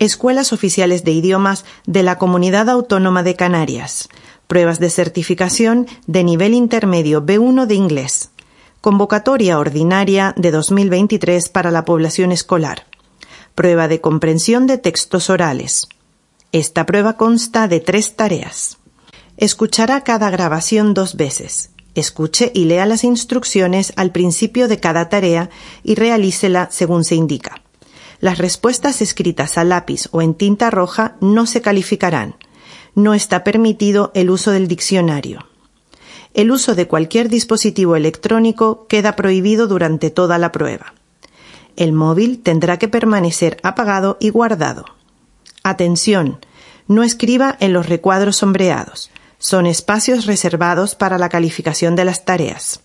Escuelas oficiales de idiomas de la Comunidad Autónoma de Canarias. Pruebas de certificación de nivel intermedio B1 de inglés. Convocatoria ordinaria de 2023 para la población escolar. Prueba de comprensión de textos orales. Esta prueba consta de 3 tareas. Escuchará cada grabación 2 veces. Escuche y lea las instrucciones al principio de cada tarea y realícela según se indica. Las respuestas escritas a lápiz o en tinta roja no se calificarán. No está permitido el uso del diccionario. El uso de cualquier dispositivo electrónico queda prohibido durante toda la prueba. El móvil tendrá que permanecer apagado y guardado. Atención, no escriba en los recuadros sombreados. Son espacios reservados para la calificación de las tareas.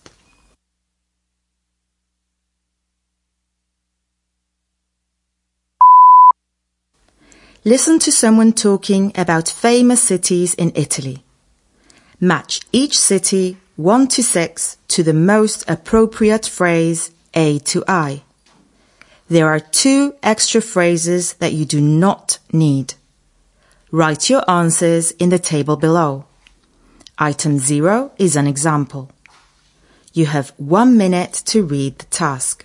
Listen to someone talking about famous cities in Italy. Match each city 1 to 6 to the most appropriate phrase A to I. There are 2 extra phrases that you do not need. Write your answers in the table below. Item 0 is an example. You have 1 minute to read the task.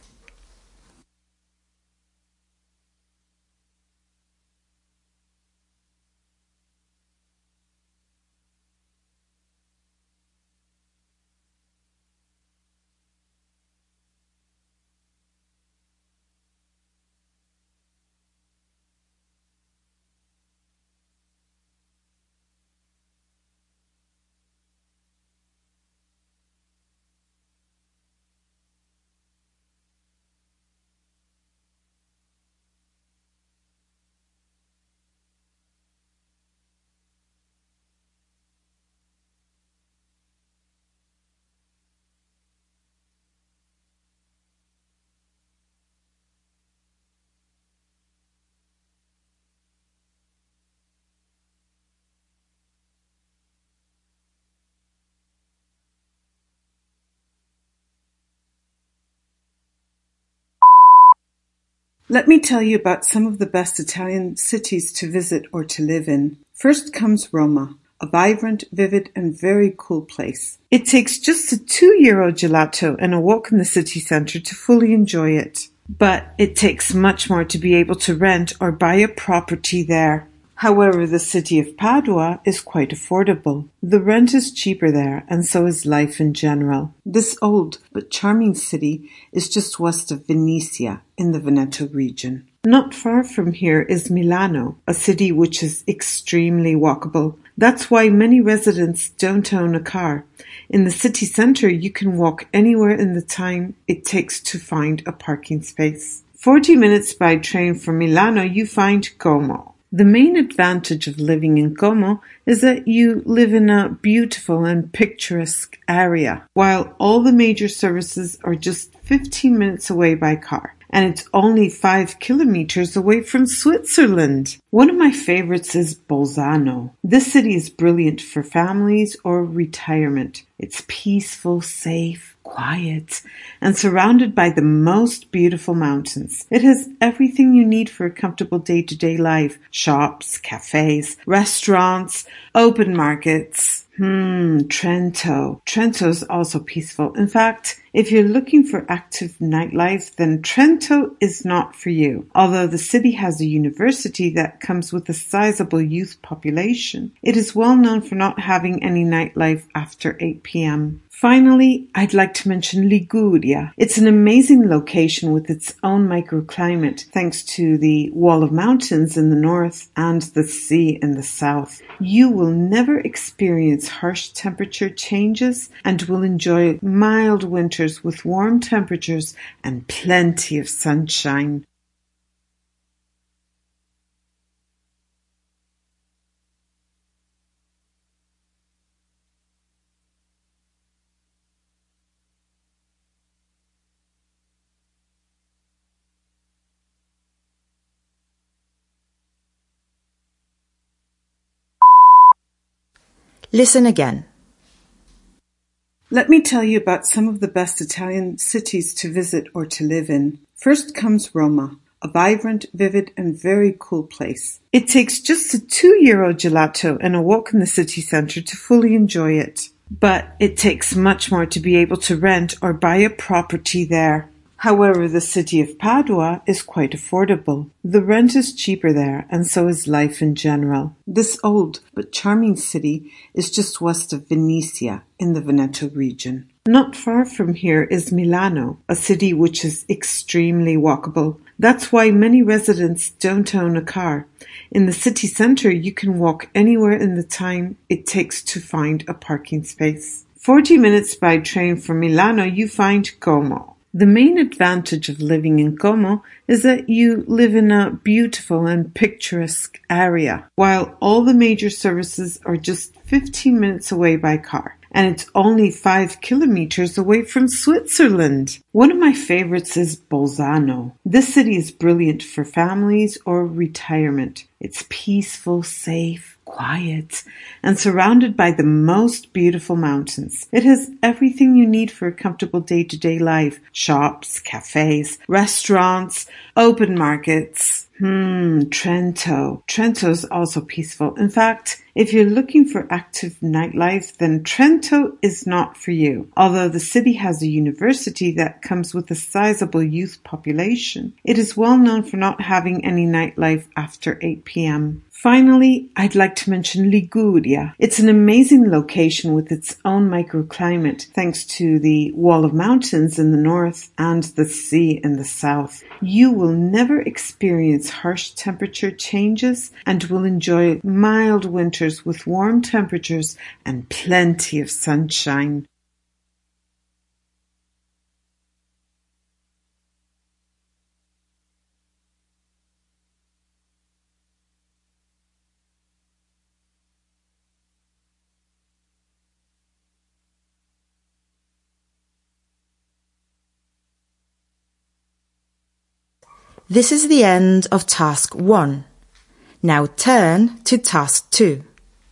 Let me tell you about some of the best Italian cities to visit or to live in. First comes Roma, a vibrant, vivid and very cool place. It takes just a €2 gelato and a walk in the city centre to fully enjoy it. But it takes much more to be able to rent or buy a property there. However, the city of Padua is quite affordable. The rent is cheaper there, and so is life in general. This old but charming city is just west of Venezia in the Veneto region. Not far from here is Milano, a city which is extremely walkable. That's why many residents don't own a car. In the city centre, you can walk anywhere in the time it takes to find a parking space. 40 minutes by train from Milano, you find Como. The main advantage of living in Como is that you live in a beautiful and picturesque area, while all the major services are just 15 minutes away by car. And it's only 5 kilometers away from Switzerland. One of my favorites is Bolzano. This city is brilliant for families or retirement. It's peaceful, safe, quiet, and surrounded by the most beautiful mountains. It has everything you need for a comfortable day-to-day life. Shops, cafes, restaurants, open markets. Trento. Trento is also peaceful. In fact, if you're looking for active nightlife, then Trento is not for you. Although the city has a university that comes with a sizable youth population, it is well known for not having any nightlife after 8 p.m. Finally, I'd like to mention Liguria. It's an amazing location with its own microclimate, thanks to the wall of mountains in the north and the sea in the south. You will never experience harsh temperature changes and will enjoy mild winters with warm temperatures and plenty of sunshine. Listen again. Let me tell you about some of the best Italian cities to visit or to live in. First comes Roma, a vibrant, vivid, and very cool place. It takes just a €2 gelato and a walk in the city centre to fully enjoy it. But it takes much more to be able to rent or buy a property there. However, the city of Padua is quite affordable. The rent is cheaper there, and so is life in general. This old but charming city is just west of Venezia in the Veneto region. Not far from here is Milano, a city which is extremely walkable. That's why many residents don't own a car. In the city centre, you can walk anywhere in the time it takes to find a parking space. 40 minutes by train from Milano, you find Como. The main advantage of living in Como is that you live in a beautiful and picturesque area, while all the major services are just 15 minutes away by car. And it's only 5 kilometers away from Switzerland. One of my favorites is Bolzano. This city is brilliant for families or retirement. It's peaceful, safe, quiet, and surrounded by the most beautiful mountains. It has everything you need for a comfortable day-to-day life. Shops, cafes, restaurants, open markets. Trento. Trento is also peaceful. In fact, if you're looking for active nightlife, then Trento is not for you. Although the city has a university that comes with a sizable youth population, it is well known for not having any nightlife after 8 p.m. Finally, I'd like to mention Liguria. It's an amazing location with its own microclimate, thanks to the wall of mountains in the north and the sea in the south. You will never experience harsh temperature changes and will enjoy mild winters with warm temperatures and plenty of sunshine. This is the end of task 1. Now turn to task 2.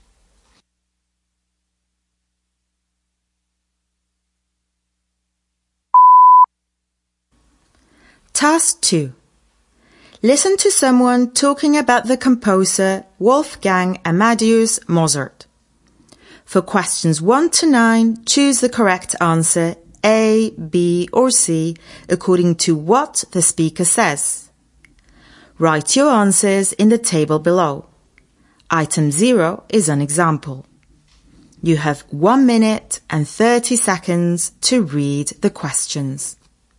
Task 2. Listen to someone talking about the composer Wolfgang Amadeus Mozart. For questions 1 to 9, choose the correct answer A, B, or C according to what the speaker says. Write your answers in the table below. Item 0 is an example. You have 1 minute and 30 seconds to read the questions.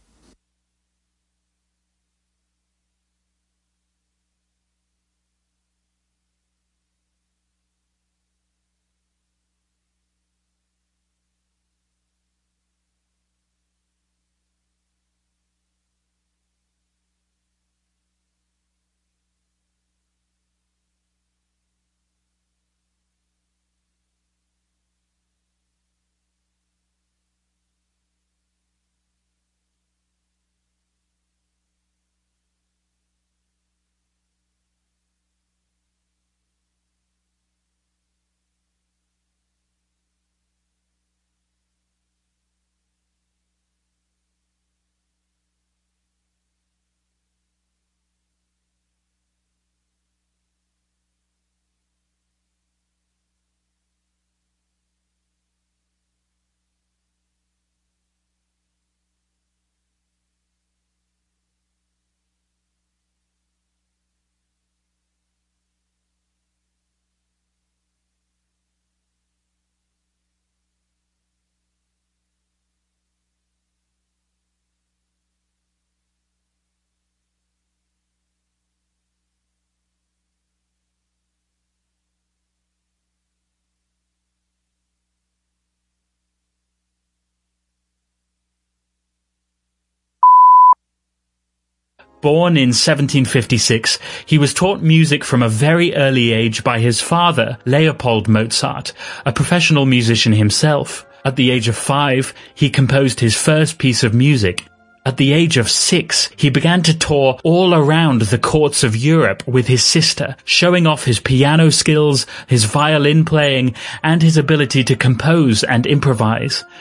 Born in 1756, he was taught music from a very early age by his father, Leopold Mozart, a professional musician himself. At the age of 5, he composed his first piece of music. At the age of 6, he began to tour all around the courts of Europe with his sister, showing off his piano skills, his violin playing, and his ability to compose and improvise.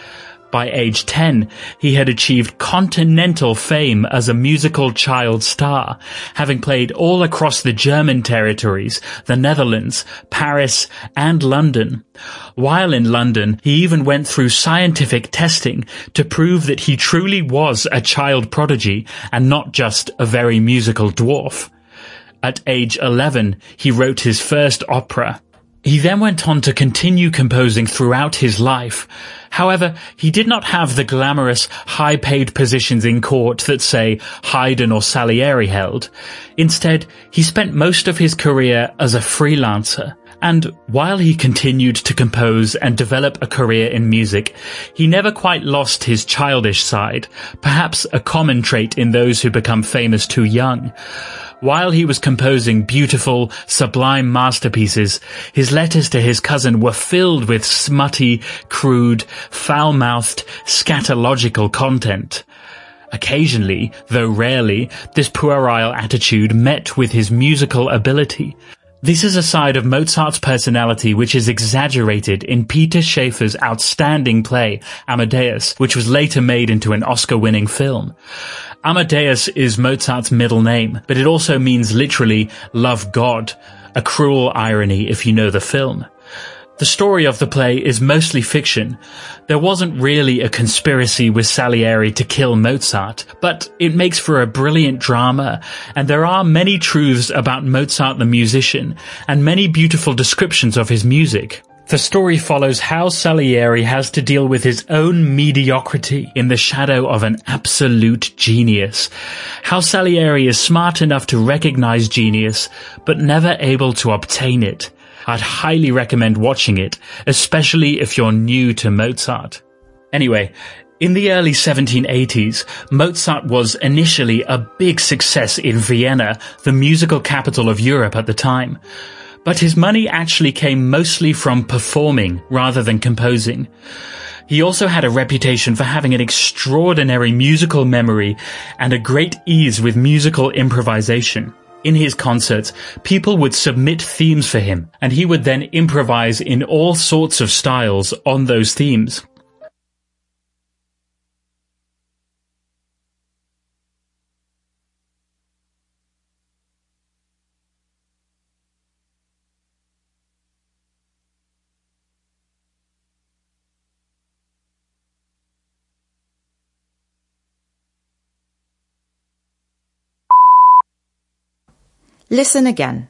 By age 10, he had achieved continental fame as a musical child star, having played all across the German territories, the Netherlands, Paris, and London. While in London, he even went through scientific testing to prove that he truly was a child prodigy and not just a very musical dwarf. At age 11, he wrote his first opera. He then went on to continue composing throughout his life. However, he did not have the glamorous, high-paid positions in court that, say, Haydn or Salieri held. Instead, he spent most of his career as a freelancer. And while he continued to compose and develop a career in music, he never quite lost his childish side, perhaps a common trait in those who become famous too young. While he was composing beautiful, sublime masterpieces, his letters to his cousin were filled with smutty, crude, foul-mouthed, scatological content. Occasionally, though rarely, this puerile attitude met with his musical ability. This is a side of Mozart's personality which is exaggerated in Peter Shaffer's outstanding play, Amadeus, which was later made into an Oscar-winning film. Amadeus is Mozart's middle name, but it also means literally love God, a cruel irony if you know the film. The story of the play is mostly fiction. There wasn't really a conspiracy with Salieri to kill Mozart, but it makes for a brilliant drama, and there are many truths about Mozart the musician, and many beautiful descriptions of his music. The story follows how Salieri has to deal with his own mediocrity in the shadow of an absolute genius. How Salieri is smart enough to recognize genius, but never able to obtain it. I'd highly recommend watching it, especially if you're new to Mozart. Anyway, in the early 1780s, Mozart was initially a big success in Vienna, the musical capital of Europe at the time. But his money actually came mostly from performing rather than composing. He also had a reputation for having an extraordinary musical memory and a great ease with musical improvisation. In his concerts, people would submit themes for him, and he would then improvise in all sorts of styles on those themes. Listen again.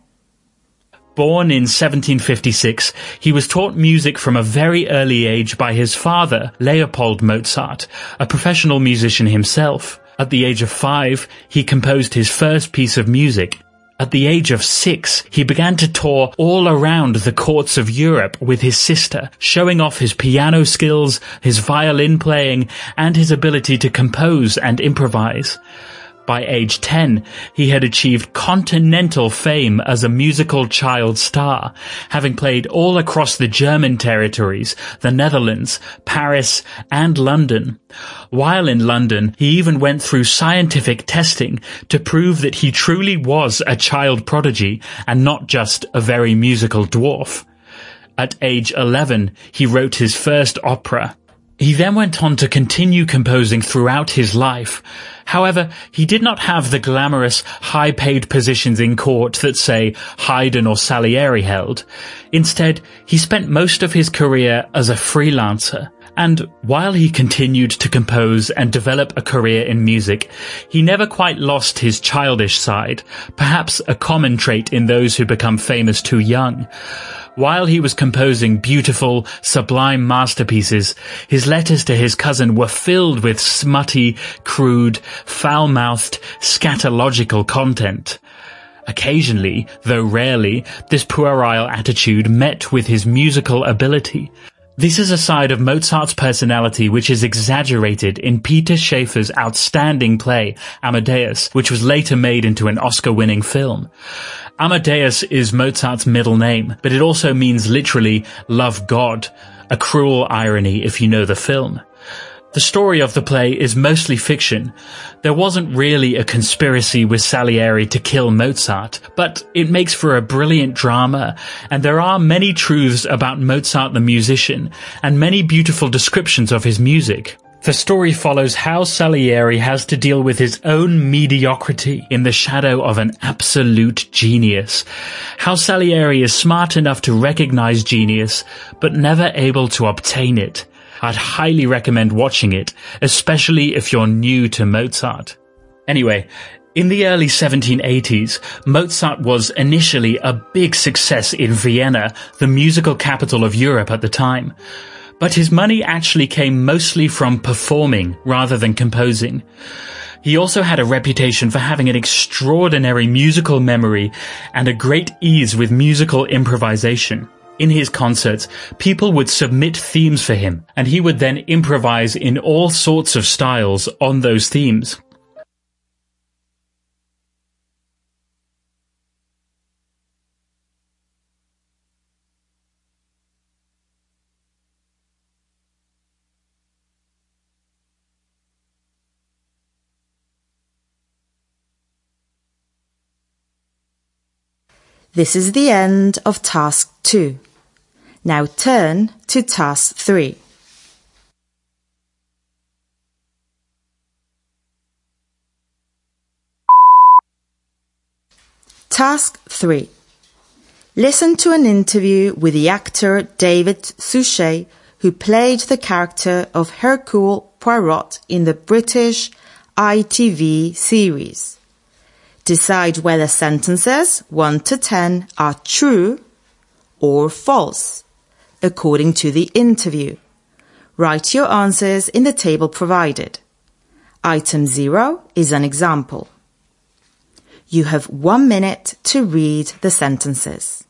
Born in 1756, he was taught music from a very early age by his father, Leopold Mozart, a professional musician himself. At the age of 5, he composed his first piece of music. At the age of 6, he began to tour all around the courts of Europe with his sister, showing off his piano skills, his violin playing, and his ability to compose and improvise. By age 10, he had achieved continental fame as a musical child star, having played all across the German territories, the Netherlands, Paris, and London. While in London, he even went through scientific testing to prove that he truly was a child prodigy and not just a very musical dwarf. At age 11, he wrote his first opera. He then went on to continue composing throughout his life. However, he did not have the glamorous, high-paid positions in court that, say, Haydn or Salieri held. Instead, he spent most of his career as a freelancer. And while he continued to compose and develop a career in music, he never quite lost his childish side, perhaps a common trait in those who become famous too young. While he was composing beautiful, sublime masterpieces, his letters to his cousin were filled with smutty, crude, foul-mouthed, scatological content. Occasionally, though rarely, this puerile attitude met with his musical ability. This is a side of Mozart's personality which is exaggerated in Peter Shaffer's outstanding play, Amadeus, which was later made into an Oscar-winning film. Amadeus is Mozart's middle name, but it also means literally love God, a cruel irony if you know the film. The story of the play is mostly fiction. There wasn't really a conspiracy with Salieri to kill Mozart, but it makes for a brilliant drama, and there are many truths about Mozart the musician, and many beautiful descriptions of his music. The story follows how Salieri has to deal with his own mediocrity in the shadow of an absolute genius. How Salieri is smart enough to recognize genius, but never able to obtain it. I'd highly recommend watching it, especially if you're new to Mozart. Anyway, in the early 1780s, Mozart was initially a big success in Vienna, the musical capital of Europe at the time. But his money actually came mostly from performing rather than composing. He also had a reputation for having an extraordinary musical memory and a great ease with musical improvisation. In his concerts, people would submit themes for him, and he would then improvise in all sorts of styles on those themes. This is the end of Task 2. Now turn to Task 3. Task 3. Listen to an interview with the actor David Suchet, who played the character of Hercule Poirot in the British ITV series. Decide whether sentences 1 to 10 are true or false, according to the interview. Write your answers in the table provided. Item 0 is an example. You have 1 minute to read the sentences.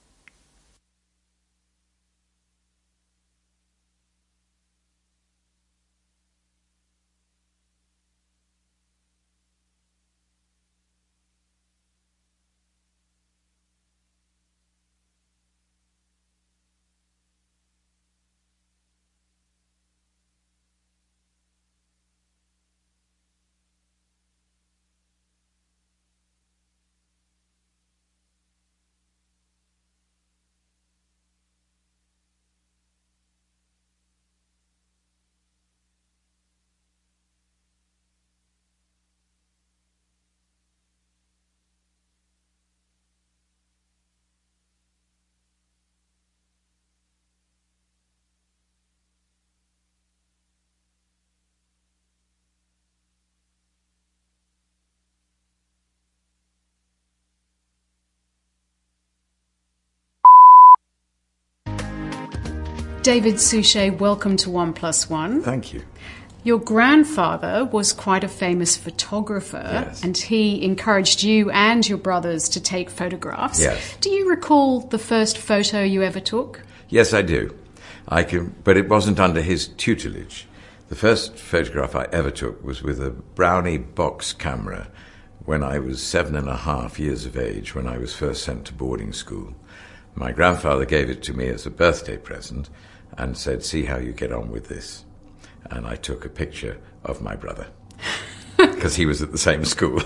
David Suchet, welcome to 1+1. Thank you. Your grandfather was quite a famous photographer, yes, and he encouraged you and your brothers to take photographs. Yes. Do you recall the first photo you ever took? Yes, I do. But it wasn't under his tutelage. The first photograph I ever took was with a Brownie box camera when I was 7.5 years of age, when I was first sent to boarding school. My grandfather gave it to me as a birthday present and said, "See how you get on with this." And I took a picture of my brother because he was at the same school.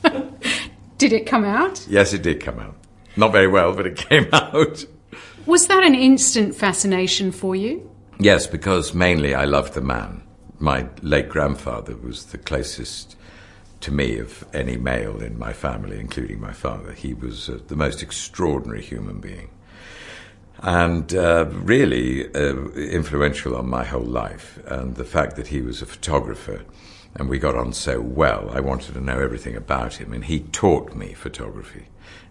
Did it come out? Yes, it did come out. Not very well, but it came out. Was that an instant fascination for you? Yes, because mainly I loved the man. My late grandfather was the closest to me of any male in my family, including my father. He was the most extraordinary human being and really influential on my whole life. And the fact that he was a photographer and we got on so well, I wanted to know everything about him, and he taught me photography,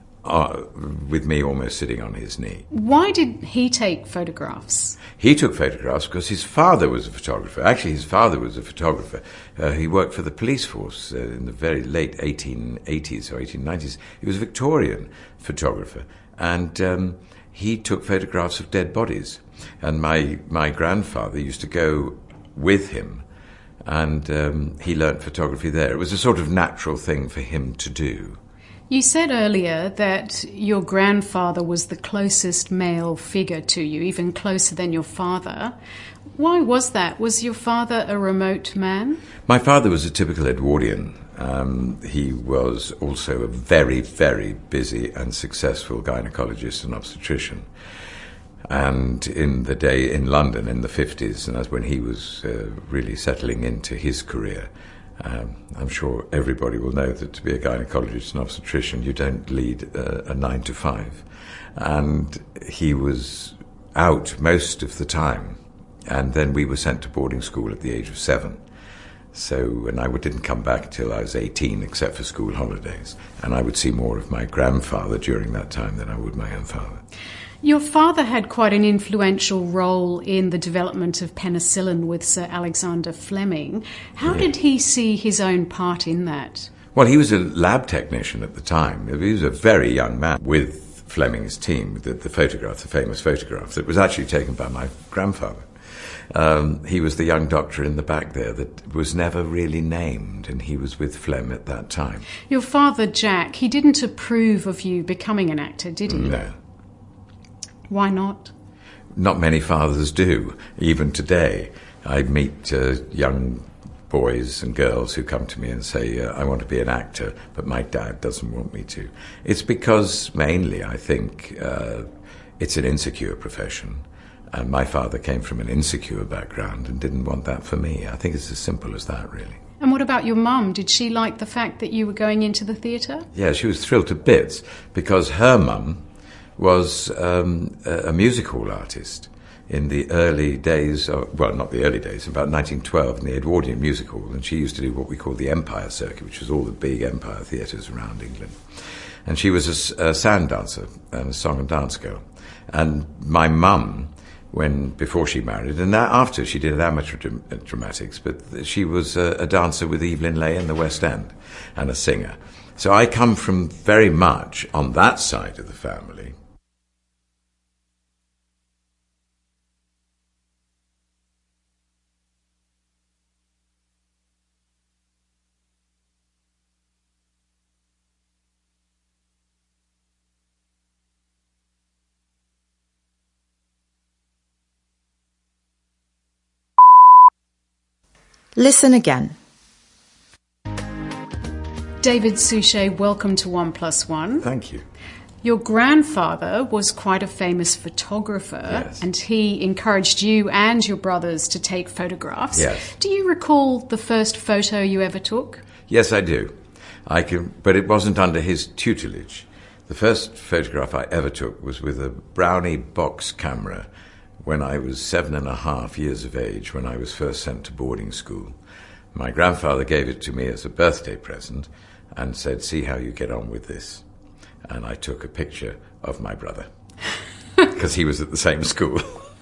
with me almost sitting on his knee. Why did he take photographs? He took photographs because his father was a photographer. Actually, his father was a photographer. He worked for the police force in the very late 1880s or 1890s. He was a Victorian photographer, and he took photographs of dead bodies. And my grandfather used to go with him, and he learnt photography there. It was a sort of natural thing for him to do. You said earlier that your grandfather was the closest male figure to you, even closer than your father. Why was that? Was your father a remote man? My father was a typical Edwardian. He was also a very, very busy and successful gynecologist and obstetrician. And in the day in London in the 50s, and that's when he was really settling into his career, I'm sure everybody will know that to be a gynecologist and obstetrician, you don't lead a 9 to 5. And he was out most of the time. And then we were sent to boarding school at the age of 7. So, and I didn't come back till I was 18, except for school holidays. And I would see more of my grandfather during that time than I would my own father. Your father had quite an influential role in the development of penicillin with Sir Alexander Fleming. How did he see his own part in that? Well, he was a lab technician at the time. He was a very young man with Fleming's team. The photograph, the famous photograph, that was actually taken by my grandfather. He was the young doctor in the back there that was never really named, and he was with Flem at that time. Your father, Jack, he didn't approve of you becoming an actor, did he? No. Why not? Not many fathers do. Even today, I meet young boys and girls who come to me and say, I want to be an actor, but my dad doesn't want me to. It's because, mainly, I think, it's an insecure profession. And my father came from an insecure background and didn't want that for me. I think it's as simple as that, really. And what about your mum? Did she like the fact that you were going into the theatre? Yeah, she was thrilled to bits, because her mum was a music hall artist in the early days, well, not the early days, about 1912 in the Edwardian Music Hall, and she used to do what we call the Empire Circuit, which was all the big Empire theatres around England. And she was a sound dancer and a song and dance girl. And my mum, before she married, and after she did amateur dramatics, but she was a dancer with Evelyn Leigh in the West End and a singer. So I come from very much on that side of the family. Listen again. David Suchet, welcome to 1+1. Thank you. Your grandfather was quite a famous photographer, yes, and he encouraged you and your brothers to take photographs. Yes. Do you recall the first photo you ever took? Yes, I do. But it wasn't under his tutelage. The first photograph I ever took was with a Brownie box camera when I was 7.5 years of age, when I was first sent to boarding school. My grandfather gave it to me as a birthday present and said, see how you get on with this. And I took a picture of my brother, because he was at the same school.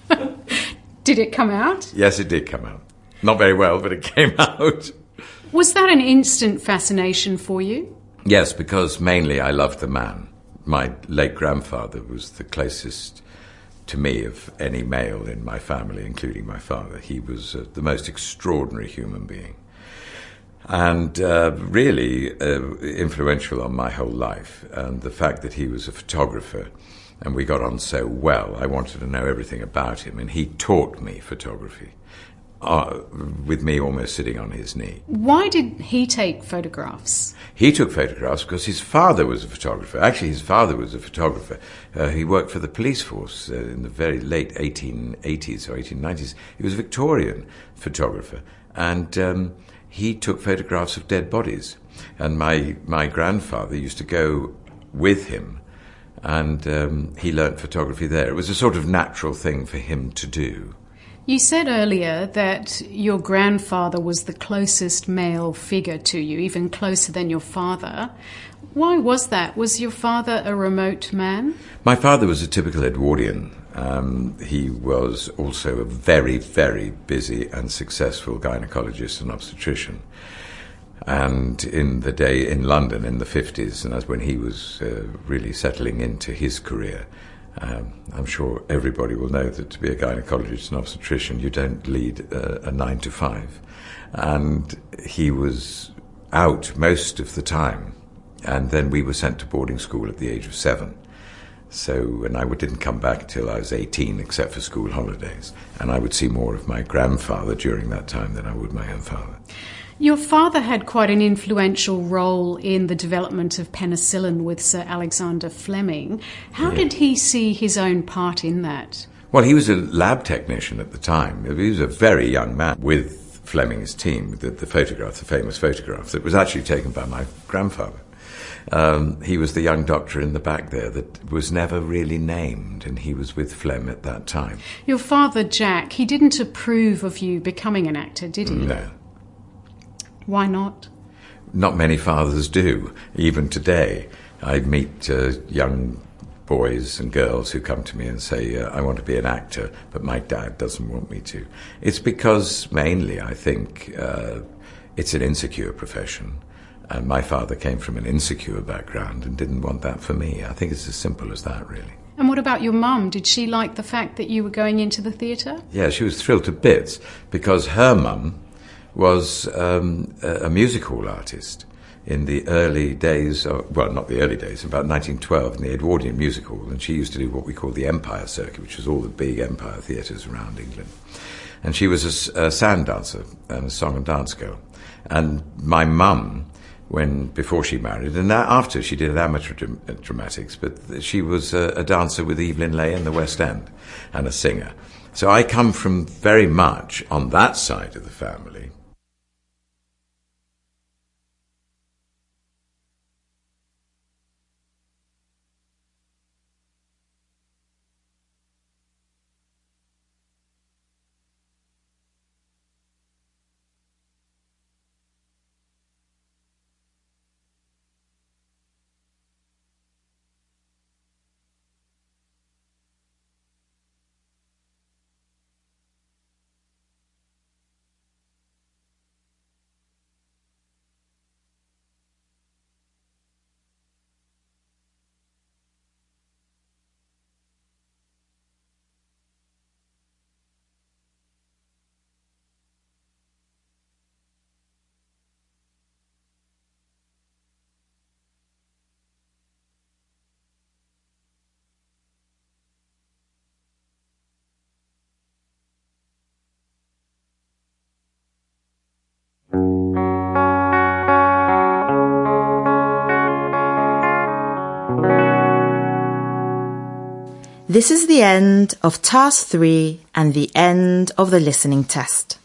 Did it come out? Yes, it did come out. Not very well, but it came out. Was that an instant fascination for you? Yes, because mainly I loved the man. My late grandfather was the closest to me of any male in my family, including my father. He was the most extraordinary human being, and really influential on my whole life. And the fact that he was a photographer and we got on so well, I wanted to know everything about him, and he taught me photography, with me almost sitting on his knee. Why did he take photographs? He took photographs because his father was a photographer. Actually, his father was a photographer. He worked for the police force in the very late 1880s or 1890s. He was a Victorian photographer, and he took photographs of dead bodies. And my grandfather used to go with him, and he learnt photography there. It was a sort of natural thing for him to do. You said earlier that your grandfather was the closest male figure to you, even closer than your father. Why was that? Was your father a remote man? My father was a typical Edwardian. He was also a very, very busy and successful gynecologist and obstetrician. And in the day in London in the 50s, and that's when he was really settling into his career, I'm sure everybody will know that to be a gynecologist and obstetrician, you don't lead a 9 to 5. And he was out most of the time. And then we were sent to boarding school at the age of 7. So, and I didn't come back till I was 18, except for school holidays. And I would see more of my grandfather during that time than I would my own father. Your father had quite an influential role in the development of penicillin with Sir Alexander Fleming. How did he see his own part in that? Well, he was a lab technician at the time. He was a very young man with Fleming's team, the photograph, the famous photograph that was actually taken by my grandfather. He was the young doctor in the back there that was never really named, and he was with Flem at that time. Your father, Jack, he didn't approve of you becoming an actor, did he? No. Why not? Not many fathers do. Even today, I meet young boys and girls who come to me and say, I want to be an actor, but my dad doesn't want me to. It's because, mainly, I think, it's an insecure profession. And my father came from an insecure background and didn't want that for me. I think it's as simple as that, really. And what about your mum? Did she like the fact that you were going into the theatre? Yeah, she was thrilled to bits because her mum was a music hall artist in the early days, well, not the early days, about 1912 in the Edwardian Music Hall. And she used to do what we call the Empire Circuit, which was all the big Empire theatres around England. And she was a sand dancer and a song and dance girl. And my mum, before she married, and after she did amateur dramatics, but she was a dancer with Evelyn Leigh in the West End and a singer. So I come from very much on that side of the family. This is the end of Task 3 and the end of the listening test.